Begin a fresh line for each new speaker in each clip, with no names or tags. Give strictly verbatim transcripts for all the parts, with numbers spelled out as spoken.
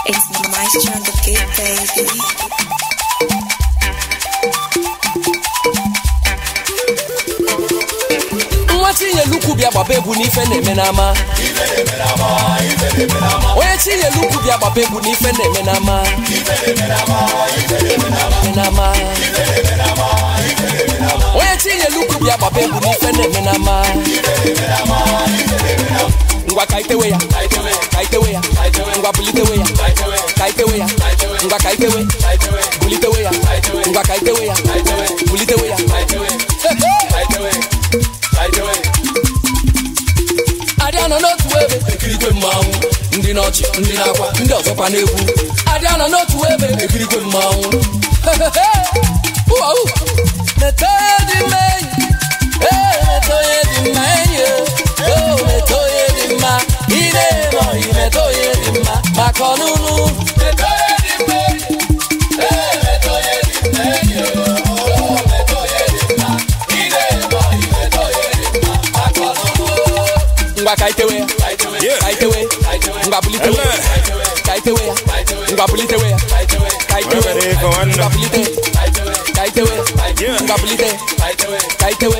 It's the maestro on the beat, baby.
Tinye luku bia babebu ni fe na-eme n'ama onye tinye luku bia babebu ni fe na-eme n'ama onye tinye luku bia babebu ni fe na-eme n'ama ngwa kaitewe ya kaitewe ya ngwa bulitewe ya kaitewe ya ngwa kaitewe bulitewe ya ngwa kaitewe ya bulitewe ya Adiana n'otu ebe ekirikwe mmanwụ ndị n'ọchị ndị n'akwa ndị ọzọkwa n'egwu Adiana n'otu ebe ekirikwe mmanwụ wow metoye dị mmenyi eh metoye dị mmenyi oh metoye dị mma ine mo metoye dị mma maka ọnụnụ metoye dị mmenyi eh metoye dị mmenyi oh metoye dị mma ine mo metoye dị mma maka ọnụnụ ngwa kaitewe ya kaitewe ngwa bulitewe kaitewe ya ngwa bulitewe ya kaitewe ngwa bulite kaitewe ngwa bulite kaitewe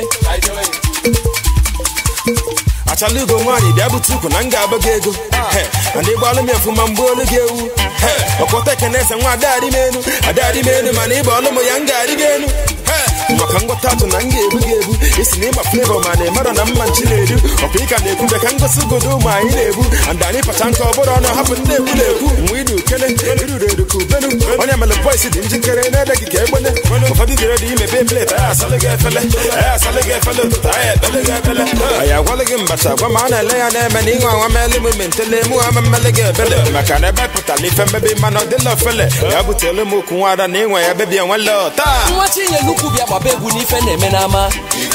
achalugo nwanyị bịa butu uku na nga agbago ego ndị gbalụ m efu ma mgbe olu gị ewu ọkpọta kenese nwa adari menu adari menu mana ịgba ọlụ m ya nga arị gị enu maka ngwọta atụ na nga ebu gị ebu isi na ịgba flavor ma na ịmara na mma nchi na-edu ọkwa ịka na-ekwu ka ngosi godo ụmụ anyị na-ebu and anyị pacha nke ọbụrụ ọnụ hapụ ndị ekwu na-ekwu nwa idu kele iruru eru ka ubenu onye mere boys dị njikere na-ede gị ka egbene ụfọdụ dịrị dị imebe plate anyị asalị gị efele anyị asalị gị efele ụtụtụ anyị ekpele gị ekpele anyị agwalị gị mbacha gwa ma a na-ele ya na-eme na ịnwe anwa mele m mentele mụ ama mmele gị ebele maka na ebe pụtara ife mmebi mana ọ dịla ofele ya butele m okwu nwa ada na ịnwe ya bebi enwele taa
nwa tinye luku bịa gbaba egwu n'ife na-eme n'ama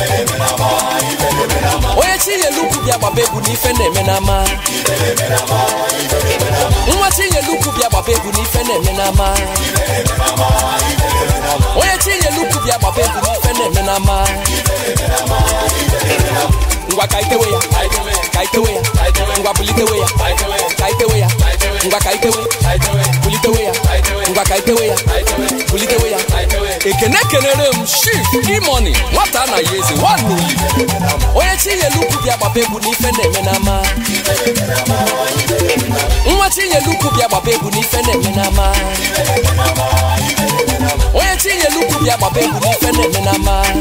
onye tinye luku bịa gbaba egwu n'ife na-eme n'ama nwa tinye luku bịa gbaba egwu n'ife na-eme n'ama onye tinye luku bịa gbaba egwu n'ife na-eme n'ama ngwa kaitewe ya kaitewe ya ngwa bulitewe ya kaitewe ya ngwa kaitewe bulitewe ya ngwa kaitewe ya bulitewe ya ekene kenere m chief imoni nwata na ya eze nwanuli onye tinye luku bịa gbaba egwu n'ife na-eme n'ama nwa tinye luku bịa gbaba egwu n'ife na-eme n'ama onye tinye luku bịa gbaba egwu n'ife na-eme n'ama